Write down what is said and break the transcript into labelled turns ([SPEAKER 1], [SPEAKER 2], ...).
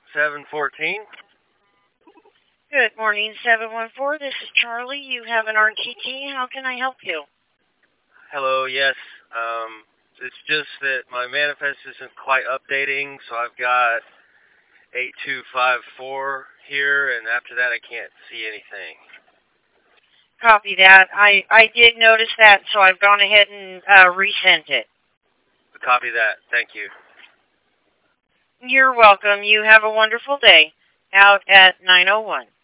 [SPEAKER 1] 714.
[SPEAKER 2] Good morning, 714. This is Charlie. You have an RTT. How can I help you?
[SPEAKER 1] Hello, yes. It's just that my manifest isn't quite updating, so I've got 8254 here, and after that I can't see anything.
[SPEAKER 2] Copy that. I did notice that, so I've gone ahead and resent it.
[SPEAKER 1] Copy that. Thank you.
[SPEAKER 2] You're welcome. You have a wonderful day. Out at 9:01.